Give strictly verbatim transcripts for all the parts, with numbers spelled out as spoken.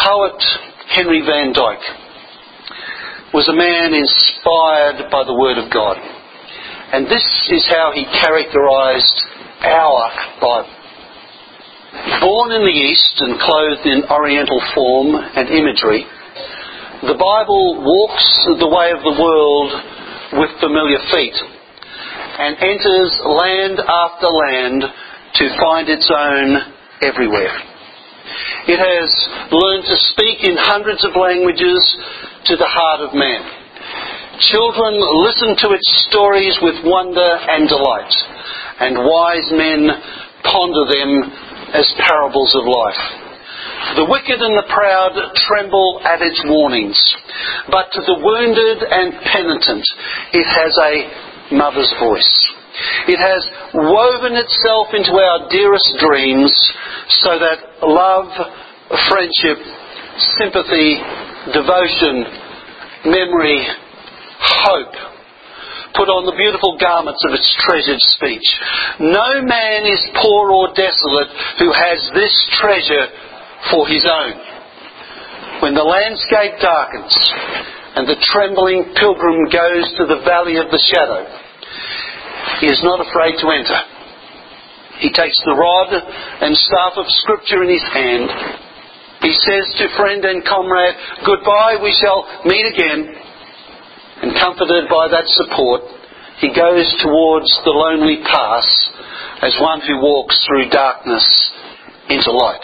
poet Henry Van Dyke was a man inspired by the Word of God. And this is how he characterised our Bible. Born in the East and clothed in Oriental form and imagery, the Bible walks the way of the world with familiar feet and enters land after land to find its own everywhere. It has learned to speak in hundreds of languages to the heart of man. Children listen to its stories with wonder and delight, and wise men ponder them as parables of life. The wicked and the proud tremble at its warnings, but to the wounded and penitent it has a mother's voice. It has woven itself into our dearest dreams so that love, friendship, sympathy, devotion, memory, hope put on the beautiful garments of its treasured speech. No man is poor or desolate who has this treasure for his own. When the landscape darkens and the trembling pilgrim goes to the valley of the shadow, he is not afraid to enter. He takes the rod and staff of Scripture in his hand. He says to friend and comrade, "Goodbye, we shall meet again." And comforted by that support, he goes towards the lonely pass as one who walks through darkness into light.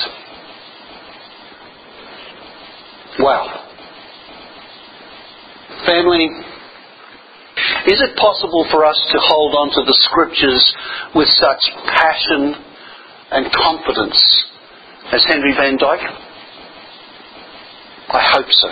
Wow. Family, is it possible for us to hold on to the Scriptures with such passion and confidence as Henry Van Dyke? I hope so.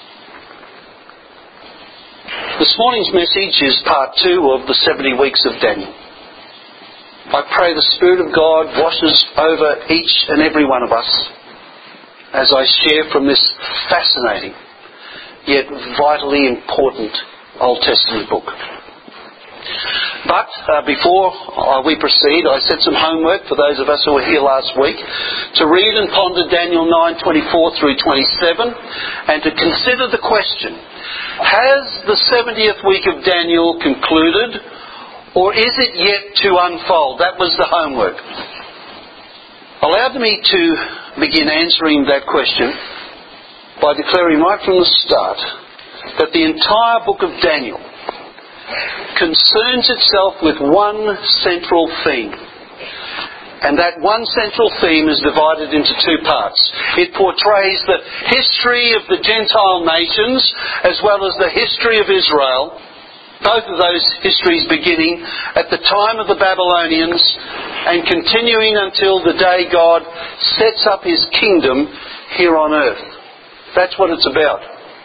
This morning's message is part two of the seventy weeks of Daniel. I pray the Spirit of God washes over each and every one of us as I share from this fascinating yet vitally important Old Testament book. But uh, before uh, we proceed, I set some homework for those of us who were here last week to read and ponder Daniel nine twenty-four through twenty-seven and to consider the question: has the seventieth week of Daniel concluded, or is it yet to unfold? That was the homework. Allowed me to begin answering that question by declaring right from the start that the entire book of Daniel concerns itself with one central theme. And that one central theme is divided into two parts. It portrays the history of the Gentile nations as well as the history of Israel. Both of those histories beginning at the time of the Babylonians and continuing until the day God sets up His kingdom here on earth. That's what it's about.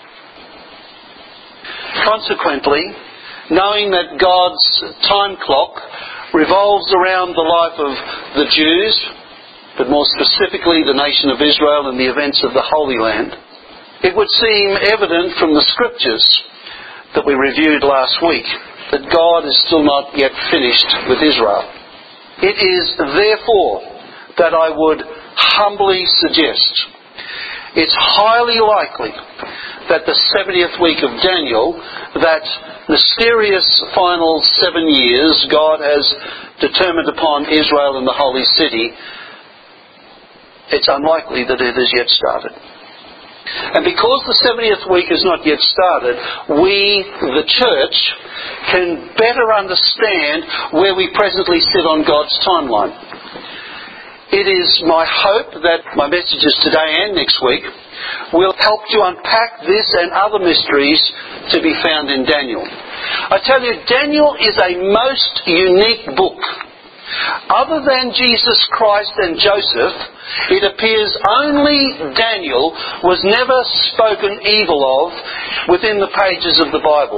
Consequently, knowing that God's time clock revolves around the life of the Jews, but more specifically the nation of Israel and the events of the Holy Land, it would seem evident from the Scriptures that we reviewed last week that God is still not yet finished with Israel. It is therefore that I would humbly suggest it's highly likely that the seventieth week of Daniel, that mysterious final seven years God has determined upon Israel and the Holy City, it's unlikely that it has yet started. And because the seventieth week has not yet started, we, the church, can better understand where we presently sit on God's timeline. It is my hope that my messages today and next week will help to unpack this and other mysteries to be found in Daniel. I tell you, Daniel is a most unique book. Other than Jesus Christ and Joseph, it appears only Daniel was never spoken evil of within the pages of the Bible.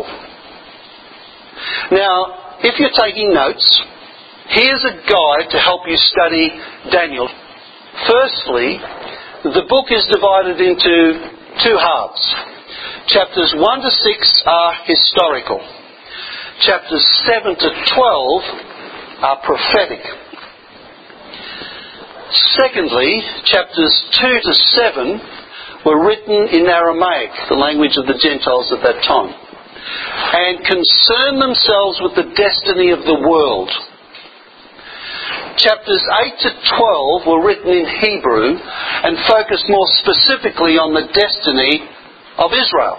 Now, if you're taking notes, here's a guide to help you study Daniel. Firstly, the book is divided into two halves. Chapters one to six are historical. Chapters seven to twelve are prophetic. Secondly, chapters two to seven were written in Aramaic, the language of the Gentiles at that time, and concern themselves with the destiny of the world. Chapters eight to twelve were written in Hebrew and focused more specifically on the destiny of Israel.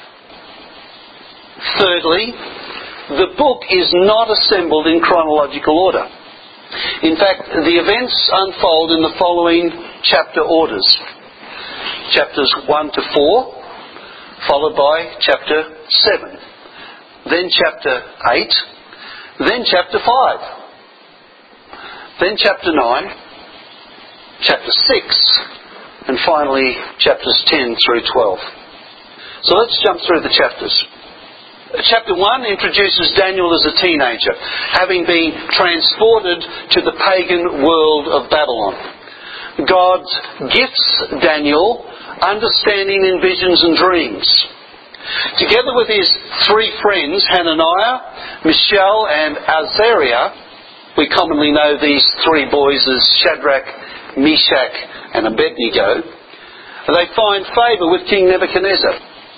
Thirdly, the book is not assembled in chronological order. In fact, the events unfold in the following chapter orders. Chapters one to four, followed by chapter seven. Then chapter eight, then chapter five. Then chapter nine, chapter six, and finally chapters ten through twelve. So let's jump through the chapters. Chapter one introduces Daniel as a teenager, having been transported to the pagan world of Babylon. God gifts Daniel understanding in visions and dreams. Together with his three friends, Hananiah, Mishael and Azariah, we commonly know these three boys as Shadrach, Meshach and Abednego, they find favour with King Nebuchadnezzar.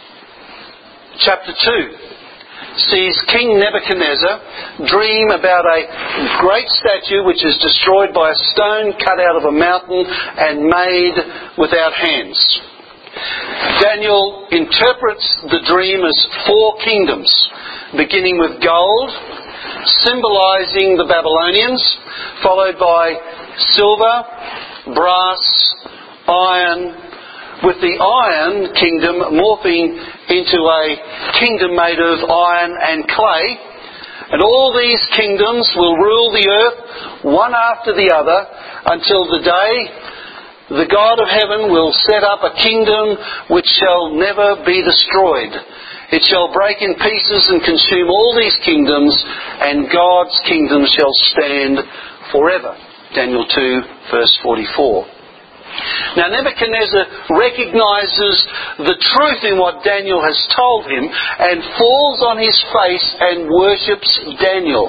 Chapter two sees King Nebuchadnezzar dream about a great statue which is destroyed by a stone cut out of a mountain and made without hands. Daniel interprets the dream as four kingdoms, beginning with gold, symbolising the Babylonians, followed by silver, brass, iron, with the iron kingdom morphing into a kingdom made of iron and clay. And all these kingdoms will rule the earth one after the other until the day the God of heaven will set up a kingdom which shall never be destroyed. It shall break in pieces and consume all these kingdoms, and God's kingdom shall stand forever. Daniel two, verse forty-four. Now Nebuchadnezzar recognises the truth in what Daniel has told him and falls on his face and worships Daniel.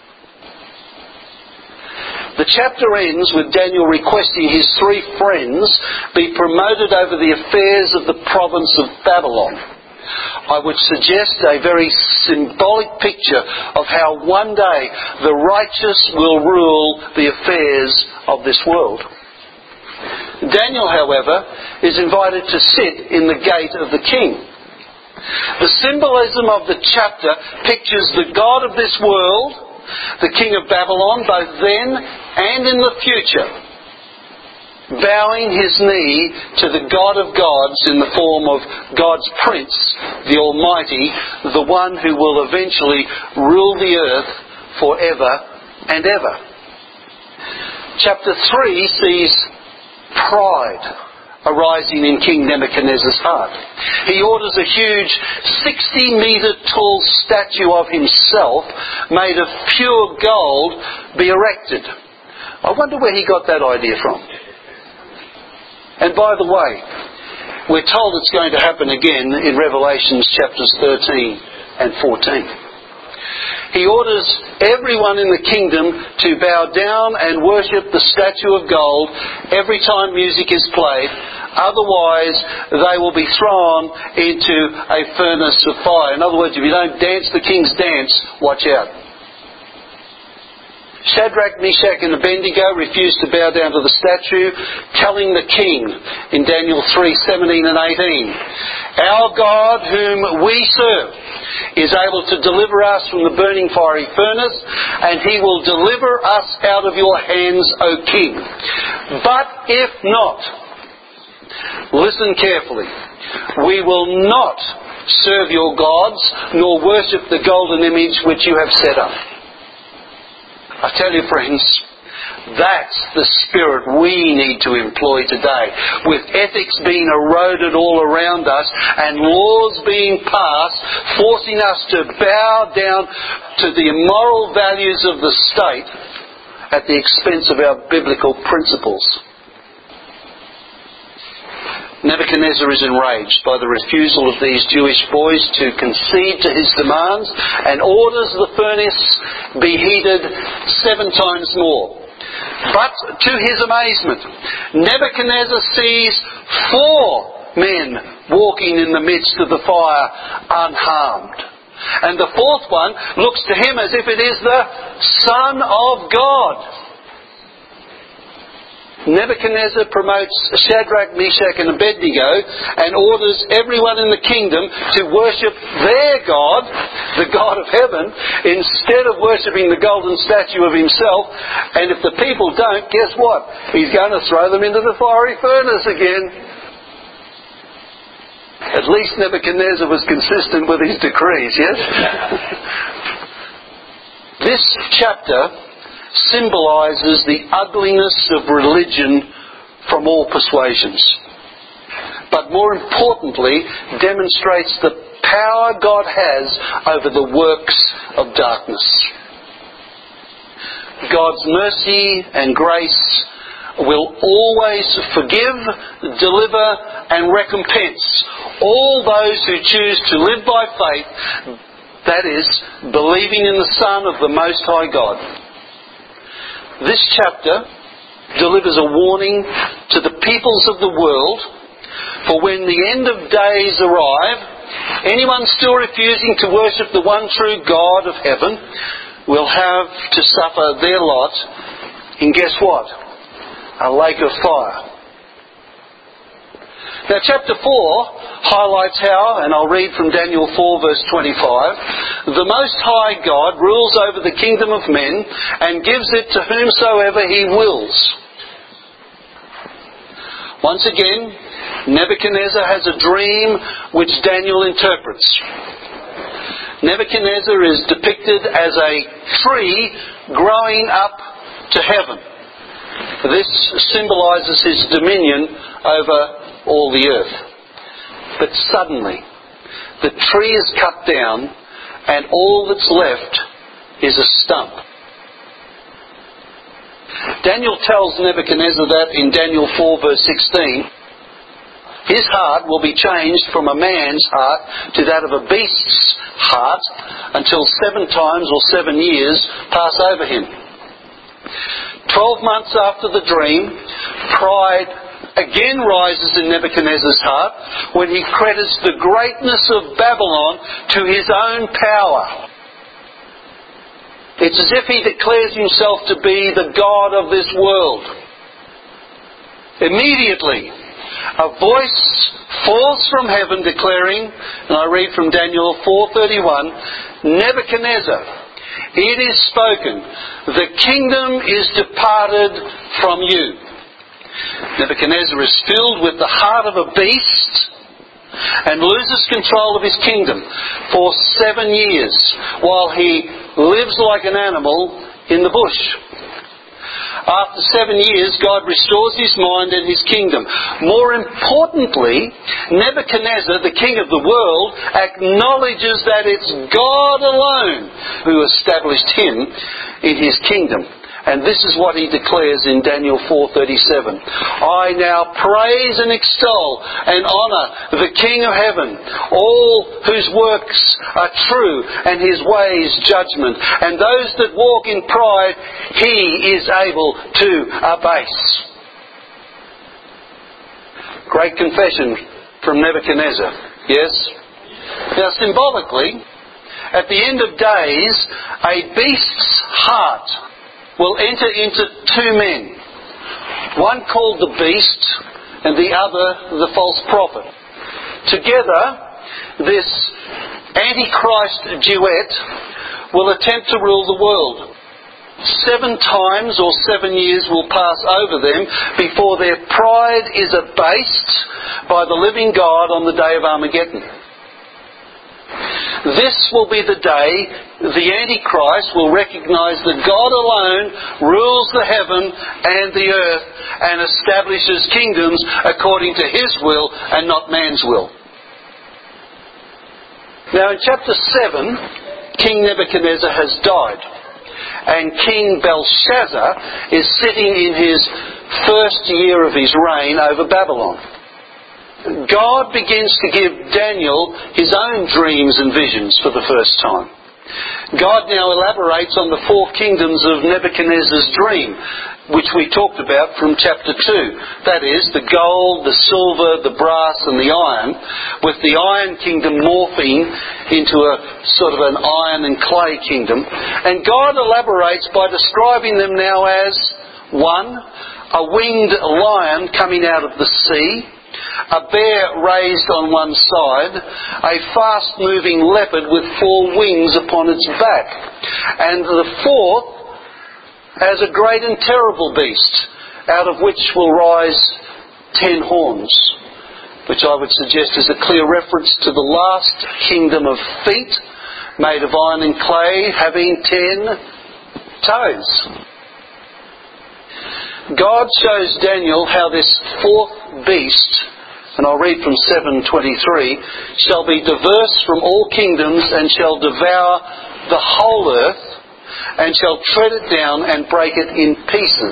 The chapter ends with Daniel requesting his three friends be promoted over the affairs of the province of Babylon. I would suggest a very symbolic picture of how one day the righteous will rule the affairs of this world. Daniel, however, is invited to sit in the gate of the king. The symbolism of the chapter pictures the God of this world, the king of Babylon, both then and in the future, bowing his knee to the God of gods in the form of God's Prince, the Almighty, the one who will eventually rule the earth forever and ever. Chapter three sees pride arising in King Nebuchadnezzar's heart. He orders a huge sixty metre tall statue of himself made of pure gold be erected. I wonder where he got that idea from. And by the way, we're told it's going to happen again in Revelations chapters thirteen and fourteen. He orders everyone in the kingdom to bow down and worship the statue of gold every time music is played. Otherwise, they will be thrown into a furnace of fire. In other words, if you don't dance the king's dance, watch out. Shadrach, Meshach and Abednego refused to bow down to the statue, telling the king in Daniel three, seventeen and eighteen, "Our God whom we serve is able to deliver us from the burning fiery furnace, and he will deliver us out of your hands, O king. But if not, listen carefully, we will not serve your gods, nor worship the golden image which you have set up." I tell you, friends, that's the spirit we need to employ today. With ethics being eroded all around us and laws being passed forcing us to bow down to the immoral values of the state at the expense of our biblical principles. Nebuchadnezzar is enraged by the refusal of these Jewish boys to concede to his demands and orders the furnace be heated seven times more. But to his amazement, Nebuchadnezzar sees four men walking in the midst of the fire unharmed. And the fourth one looks to him as if it is the Son of God. Nebuchadnezzar promotes Shadrach, Meshach and Abednego and orders everyone in the kingdom to worship their God, the God of heaven, instead of worshipping the golden statue of himself. And if the people don't, guess what? He's going to throw them into the fiery furnace again. At least Nebuchadnezzar was consistent with his decrees, yes? This chapter symbolises the ugliness of religion from all persuasions. But more importantly, demonstrates the power God has over the works of darkness. God's mercy and grace will always forgive, deliver and recompense all those who choose to live by faith, that is, believing in the Son of the Most High God. This chapter delivers a warning to the peoples of the world, for when the end of days arrive, anyone still refusing to worship the one true God of heaven will have to suffer their lot in, guess what? A lake of fire. Now chapter four highlights how, and I'll read from Daniel four verse twenty-five, the Most High God rules over the kingdom of men and gives it to whomsoever He wills. Once again, Nebuchadnezzar has a dream which Daniel interprets. Nebuchadnezzar is depicted as a tree growing up to heaven. This symbolises his dominion over all the earth. But suddenly, the tree is cut down and all that's left is a stump. Daniel tells Nebuchadnezzar that in Daniel four verse sixteen, his heart will be changed from a man's heart to that of a beast's heart until seven times or seven years pass over him. Twelve months after the dream, pride again rises in Nebuchadnezzar's heart when he credits the greatness of Babylon to his own power. It's as if he declares himself to be the God of this world. Immediately, a voice falls from heaven declaring, and I read from Daniel four thirty-one, Nebuchadnezzar, it is spoken, the kingdom is departed from you. Nebuchadnezzar is filled with the heart of a beast and loses control of his kingdom for seven years while he lives like an animal in the bush. After seven years, God restores his mind and his kingdom. More importantly, Nebuchadnezzar, the king of the world, acknowledges that it's God alone who established him in his kingdom. And this is what he declares in Daniel four thirty-seven. I now praise and extol and honour the King of heaven, all whose works are true and his ways judgment. And those that walk in pride, he is able to abase. Great confession from Nebuchadnezzar. Yes? Now symbolically, at the end of days, a beast's heart will enter into two men, one called the beast and the other the false prophet. Together, this Antichrist duet will attempt to rule the world. Seven times or seven years will pass over them before their pride is abased by the living God on the day of Armageddon. This will be the day the Antichrist will recognise that God alone rules the heaven and the earth and establishes kingdoms according to his will and not man's will. Now in chapter seven, King Nebuchadnezzar has died and King Belshazzar is sitting in his first year of his reign over Babylon. God begins to give Daniel his own dreams and visions for the first time. God now elaborates on the four kingdoms of Nebuchadnezzar's dream, which we talked about from chapter two. That is, the gold, the silver, the brass and the iron, with the iron kingdom morphing into a sort of an iron and clay kingdom. And God elaborates by describing them now as, one, a winged lion coming out of the sea, a bear raised on one side, a fast-moving leopard with four wings upon its back, and the fourth as a great and terrible beast, out of which will rise ten horns, which I would suggest is a clear reference to the last kingdom of feet, made of iron and clay, having ten toes. God shows Daniel how this fourth beast, and I'll read from seven twenty-three, shall be diverse from all kingdoms and shall devour the whole earth and shall tread it down and break it in pieces.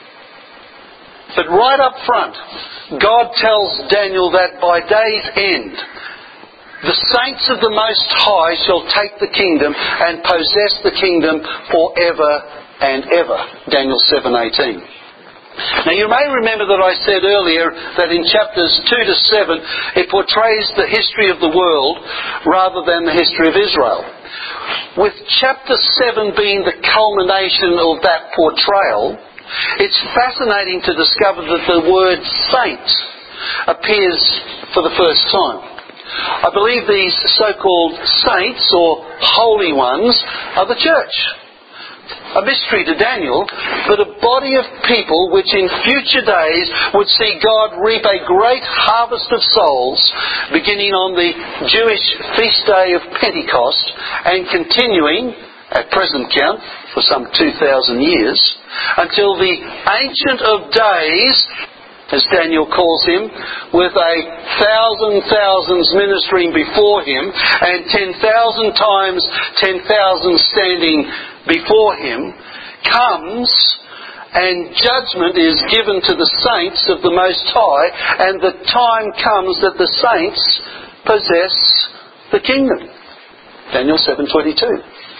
But right up front, God tells Daniel that by day's end, the saints of the Most High shall take the kingdom and possess the kingdom forever and ever. Daniel seven eighteen. Now you may remember that I said earlier that in chapters two to seven it portrays the history of the world rather than the history of Israel. With chapter seven being the culmination of that portrayal, it's fascinating to discover that the word saint appears for the first time. I believe these so-called saints or holy ones are the church. A mystery to Daniel, but a body of people which in future days would see God reap a great harvest of souls, beginning on the Jewish feast day of Pentecost and continuing, at present count, for some two thousand years, until the Ancient of Days, as Daniel calls him, with a thousand thousands ministering before him and ten thousand times ten thousand standing before him, comes and judgment is given to the saints of the Most High, and the time comes that the saints possess the kingdom. Daniel seven twenty-two.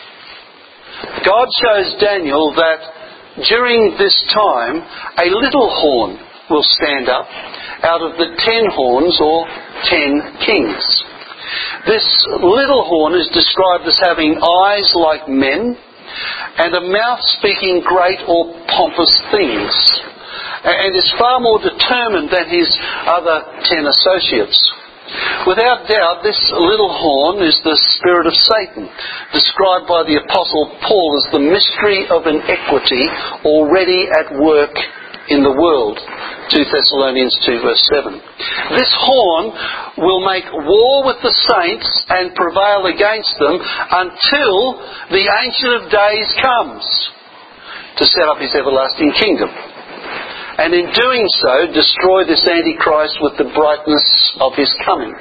God shows Daniel that during this time a little horn will stand up out of the ten horns or ten kings. This little horn is described as having eyes like men and a mouth speaking great or pompous things, and is far more determined than his other ten associates. Without doubt, this little horn is the spirit of Satan, described by the Apostle Paul as the mystery of iniquity already at work in the world. two Thessalonians two verse seven. This horn will make war with the saints and prevail against them until the Ancient of Days comes to set up his everlasting kingdom, and in doing so destroy this Antichrist with the brightness of his coming.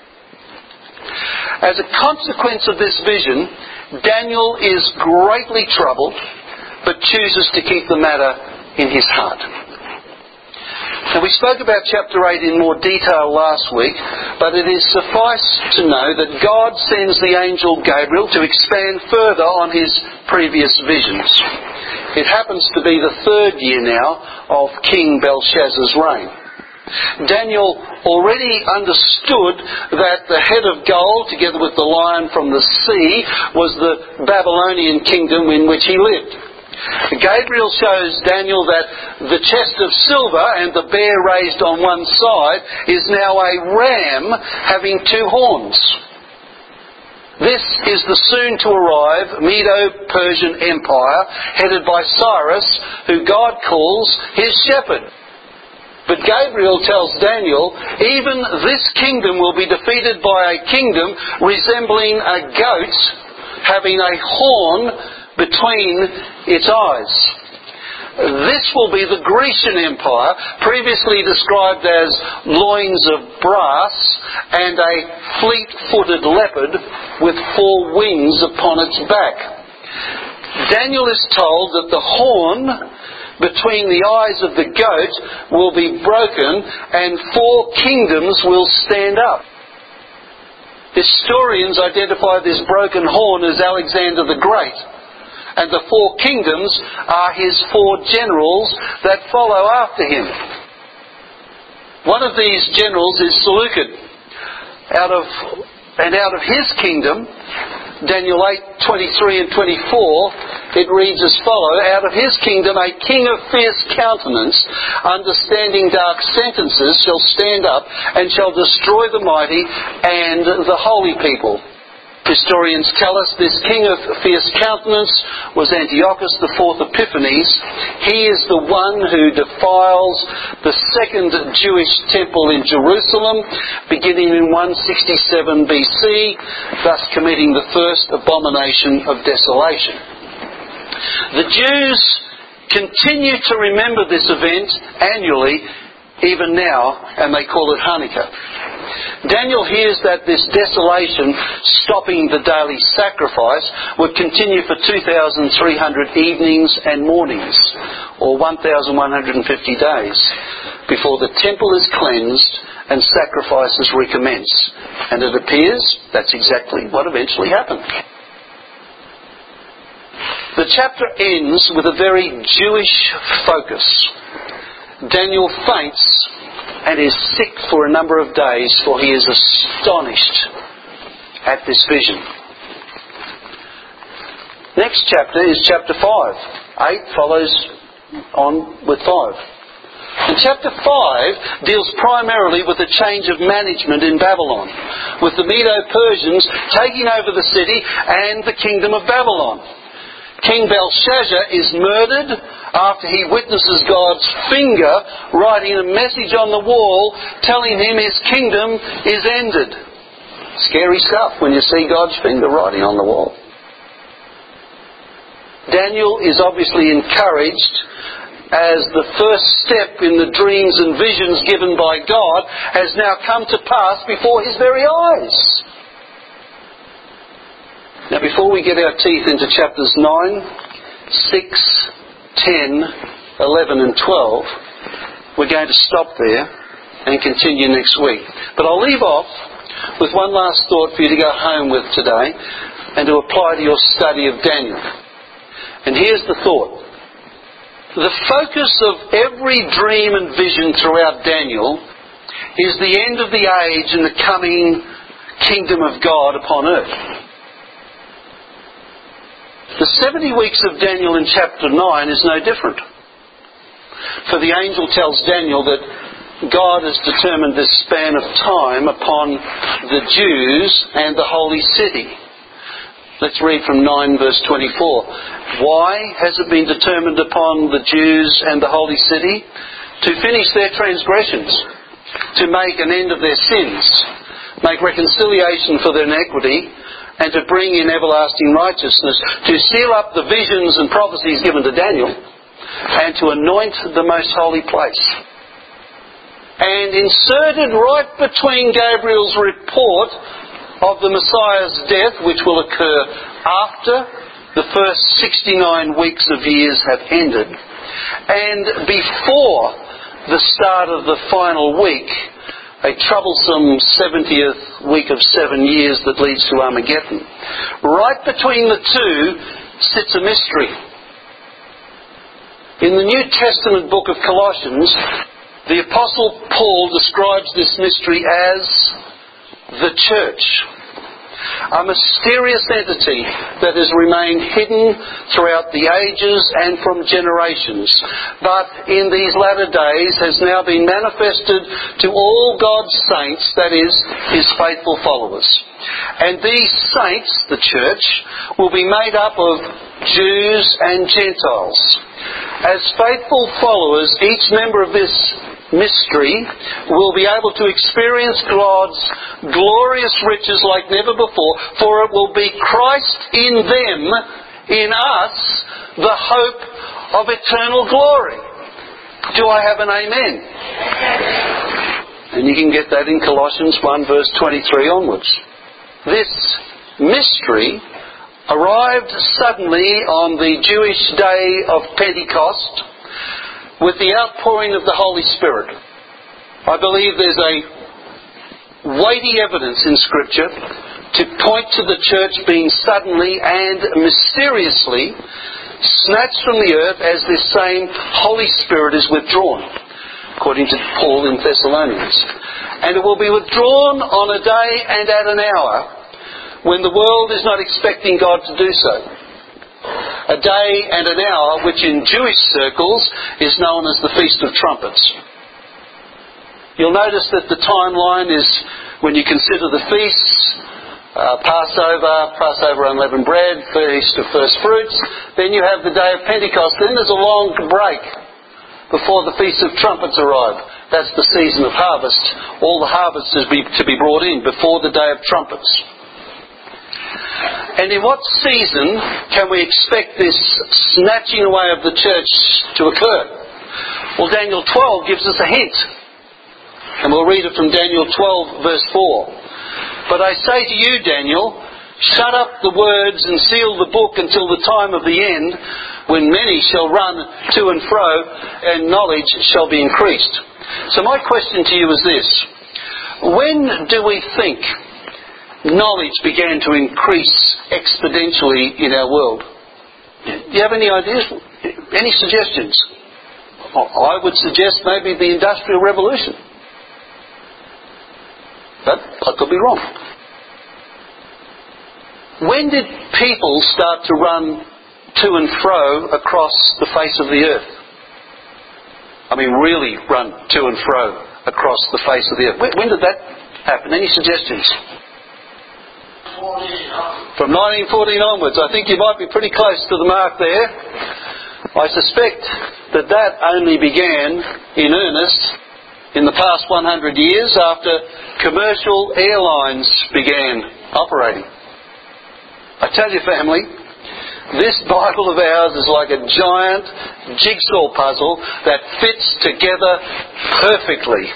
As a consequence of this vision, Daniel is greatly troubled, but chooses to keep the matter in his heart. Now, we spoke about chapter eight in more detail last week, but it is suffice to know that God sends the angel Gabriel to expand further on his previous visions. It happens to be the third year now of King Belshazzar's reign. Daniel already understood that the head of gold, together with the lion from the sea, was the Babylonian kingdom in which he lived. Gabriel shows Daniel that the chest of silver and the bear raised on one side is now a ram having two horns. This is the soon-to-arrive Medo-Persian Empire, headed by Cyrus, who God calls his shepherd. But Gabriel tells Daniel, even this kingdom will be defeated by a kingdom resembling a goat having a horn between its eyes. This will be the Grecian Empire, previously described as loins of brass and a fleet-footed leopard with four wings upon its back. Daniel is told that the horn between the eyes of the goat will be broken and four kingdoms will stand up. Historians identify this broken horn as Alexander the Great, and the four kingdoms are his four generals that follow after him. One of these generals is Seleucid. Out of, and out of his kingdom, Daniel eight, twenty-three and twenty-four, it reads as follows: out of his kingdom a king of fierce countenance, understanding dark sentences, shall stand up and shall destroy the mighty and the holy people. Historians tell us this king of fierce countenance was Antiochus the fourth Epiphanes. He is the one who defiles the second Jewish temple in Jerusalem, beginning in one sixty-seven B C, thus committing the first abomination of desolation. The Jews continue to remember this event annually, even now, and they call it Hanukkah. Daniel hears that this desolation, stopping the daily sacrifice, would continue for two thousand three hundred evenings and mornings, or one thousand one hundred fifty days, before the temple is cleansed and sacrifices recommence. And it appears that's exactly what eventually happened. The chapter ends with a very Jewish focus. Daniel faints and is sick for a number of days, for he is astonished at this vision. Next chapter is chapter five. Eight follows on with five. And chapter five deals primarily with the change of management in Babylon, with the Medo-Persians taking over the city and the kingdom of Babylon. King Belshazzar is murdered after he witnesses God's finger writing a message on the wall telling him his kingdom is ended. Scary stuff when you see God's finger writing on the wall. Daniel is obviously encouraged as the first step in the dreams and visions given by God has now come to pass before his very eyes. Now, before we get our teeth into chapters nine, six, ten, eleven and twelve, we're going to stop there and continue next week. But I'll leave off with one last thought for you to go home with today and to apply to your study of Daniel. And here's the thought. The focus of every dream and vision throughout Daniel is the end of the age and the coming kingdom of God upon earth. The seventy weeks of Daniel in chapter nine is no different. For the angel tells Daniel that God has determined this span of time upon the Jews and the holy city. Let's read from nine verse twenty-four. Why has it been determined upon the Jews and the holy city? To finish their transgressions, to make an end of their sins, make reconciliation for their iniquity, and to bring in everlasting righteousness, to seal up the visions and prophecies given to Daniel, and to anoint the most holy place. And inserted right between Gabriel's report of the Messiah's death, which will occur after the first sixty-nine weeks of years have ended, and before the start of the final week, a troublesome seventieth week of seven years that leads to Armageddon. Right between the two sits a mystery. In the New Testament book of Colossians, the Apostle Paul describes this mystery as the church. A mysterious entity that has remained hidden throughout the ages and from generations, but in these latter days has now been manifested to all God's saints, that is, His faithful followers. And these saints, the church, will be made up of Jews and Gentiles. As faithful followers, each member of this mystery will be able to experience God's glorious riches like never before, for it will be Christ in them, in us, the hope of eternal glory. Do I have an amen? And you can get that in Colossians one verse twenty-three onwards. This mystery arrived suddenly on the Jewish day of Pentecost, with the outpouring of the Holy Spirit. I believe there's a weighty evidence in Scripture to point to the church being suddenly and mysteriously snatched from the earth as this same Holy Spirit is withdrawn, according to Paul in Thessalonians. And it will be withdrawn on a day and at an hour when the world is not expecting God to do so. A day and an hour which in Jewish circles is known as the Feast of Trumpets. You'll notice that the timeline is, when you consider the feasts, uh, Passover, Passover unleavened bread, Feast of First Fruits, then you have the day of Pentecost, then there's a long break before the Feast of Trumpets arrive. That's the season of harvest. All the harvest is be, to be brought in before the day of trumpets. And in what season can we expect this snatching away of the church to occur? Well, Daniel twelve gives us a hint. And we'll read it from Daniel twelve verse four. But I say to you, Daniel, shut up the words and seal the book until the time of the end, when many shall run to and fro, and knowledge shall be increased. So my question to you is this. When do we think knowledge began to increase exponentially in our world? Do you have any ideas? Any suggestions? I would suggest maybe the Industrial Revolution. But I could be wrong. When did people start to run to and fro across the face of the earth? I mean, really run to and fro across the face of the earth. When, when did that happen? Any suggestions? From nineteen fourteen onwards. I think you might be pretty close to the mark there. I suspect that that only began in earnest in the past one hundred years after commercial airlines began operating. I tell you, family, this Bible of ours is like a giant jigsaw puzzle that fits together perfectly.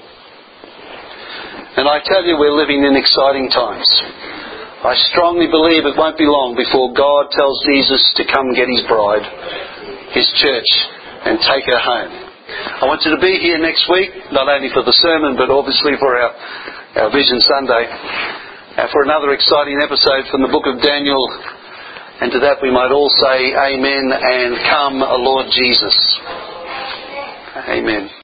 And I tell you, we're living in exciting times. I strongly believe it won't be long before God tells Jesus to come get his bride, his church, and take her home. I want you to be here next week, not only for the sermon, but obviously for our, our Vision Sunday, and for another exciting episode from the book of Daniel. And to that we might all say amen and come, Lord Jesus. Amen.